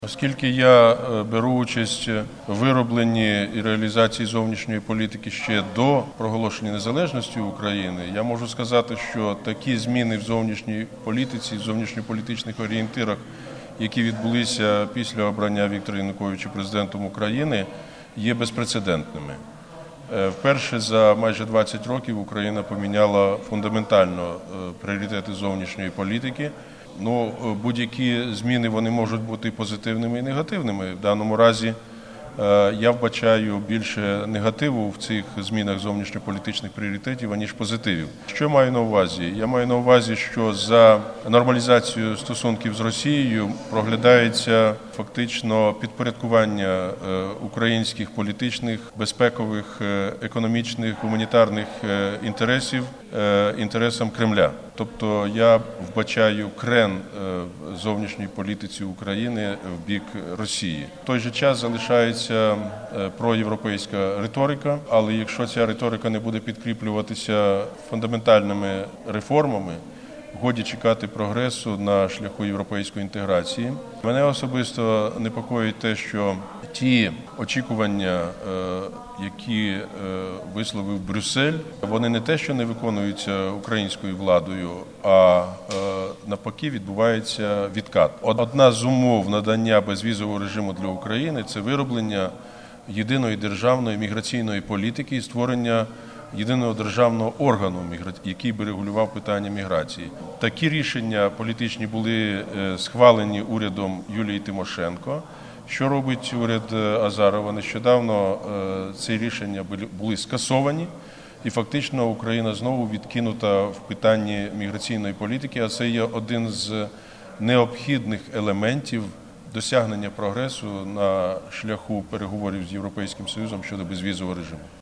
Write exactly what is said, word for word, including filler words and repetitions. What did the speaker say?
Оскільки я беру участь у виробленні і реалізації зовнішньої політики ще до проголошення незалежності України, я можу сказати, що такі зміни в зовнішній політиці, в зовнішньополітичних орієнтирах, які відбулися після обрання Віктора Януковича президентом України, є безпрецедентними. Вперше за майже двадцять років Україна поміняла фундаментально пріоритети зовнішньої політики. Ну, будь-які зміни вони можуть бути позитивними і негативними. В даному разі я вбачаю більше негативу в цих змінах зовнішньополітичних пріоритетів, аніж позитивів. Що маю на увазі? Я маю на увазі, що за нормалізацію стосунків з Росією проглядається фактично підпорядкування українських політичних, безпекових, економічних, гуманітарних інтересів інтересам Кремля. Тобто я вбачаю крен в зовнішній політиці України в бік Росії. В той же час залишається проєвропейська риторика, але якщо ця риторика не буде підкріплюватися фундаментальними реформами, годі чекати прогресу на шляху європейської інтеграції. Мене особисто непокоїть те, що ті очікування, які висловив Брюссель, вони не те, що не виконуються українською владою, а навпаки відбувається відкат. Одна з умов надання безвізового режиму для України – це вироблення єдиної державної міграційної політики і створення єдиного державного органу, який би регулював питання міграції. Такі рішення політичні були схвалені урядом Юлії Тимошенко. Що робить уряд Азарова? Нещодавно ці рішення були скасовані, і фактично Україна знову відкинута в питанні міграційної політики, а це є один з необхідних елементів досягнення прогресу на шляху переговорів з Європейським Союзом щодо безвізового режиму.